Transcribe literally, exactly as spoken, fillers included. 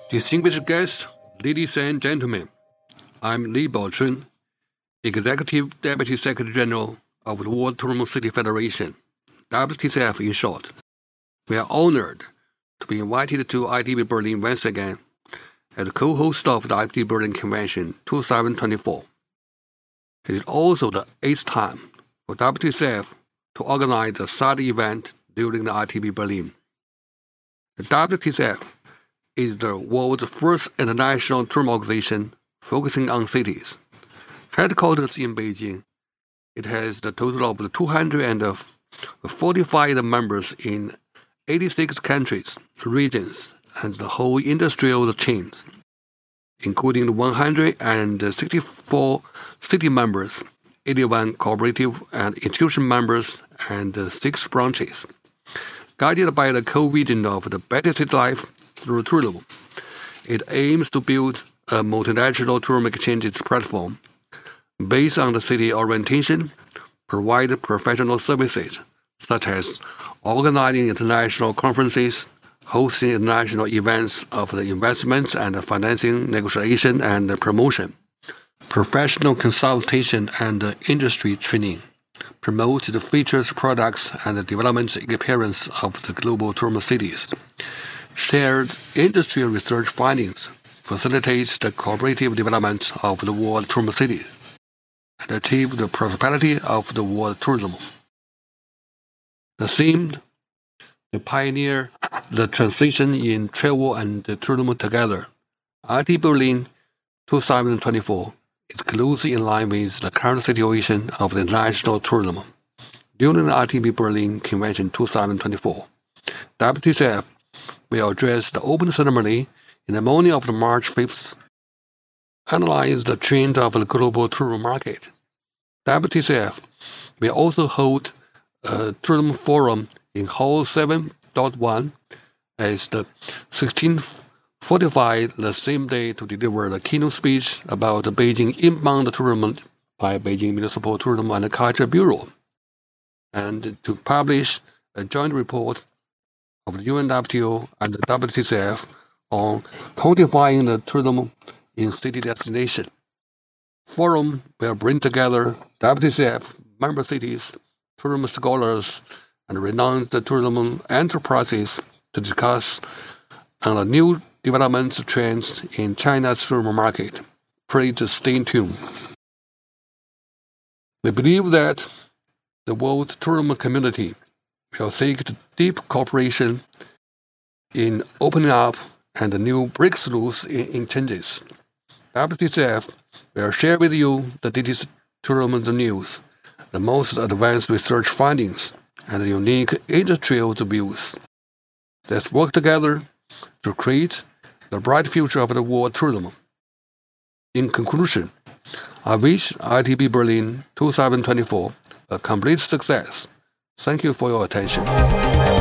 Distinguished guests, ladies and gentlemen, I'm Li Baochun, Executive Deputy Secretary General of the World Tourism City Federation, W T C F in short. We are honored to be invited to I T B Berlin once again as co-host of the I T B Berlin Convention twenty twenty-four. It is also the eighth time for W T C F to organize a such event during the I T B Berlin. The W T C F is the world's first international tourism organization focusing on cities. Headquartered in Beijing, it has the total of two hundred forty-five members in eighty-six countries, regions, and the whole industrial chains, including one hundred sixty-four city members, eighty-one cooperative and institution members, and six branches. Guided by the core vision of the better city life through tourism, it aims to build a multilateral tourism exchanges platform based on the city orientation, provide professional services such as organizing international conferences, hosting international events of the investments and financing, negotiation and promotion, professional consultation and industry training, promote the features, products, and the development experience of the global tourism cities, shared industry research findings, facilitates the cooperative development of the world tourism cities, and achieve the prosperity of the world tourism. The theme, to pioneer the transition in travel and tourism together, I T Berlin twenty twenty-four is closely in line with the current situation of the international tourism. During the I T B Berlin Convention twenty twenty-four, W T C F will address the open ceremony in the morning of March fifth, analyze the trend of the global tourism market. W T C F will also hold a tourism forum in Hall seven point one as the sixteen forty-five the same day to deliver the keynote speech about the Beijing inbound tourism by Beijing Municipal Tourism and Culture Bureau, and to publish a joint report of the U N W T O and the W T C F on quantifying the tourism in city destination. Forum will bring together W T C F member cities, tourism scholars, and renowned tourism enterprises to discuss on the new development trends in China's tourism market. Please stay tuned. We believe that the world tourism community will seek deep cooperation in opening up and new breakthroughs in, in changes. W T C F will share with you the latest tourism news, the most advanced research findings, and unique industrial views. Let's work together to create the bright future of the world tourism. In conclusion, I wish I T B Berlin twenty twenty-four a complete success. Thank you for your attention.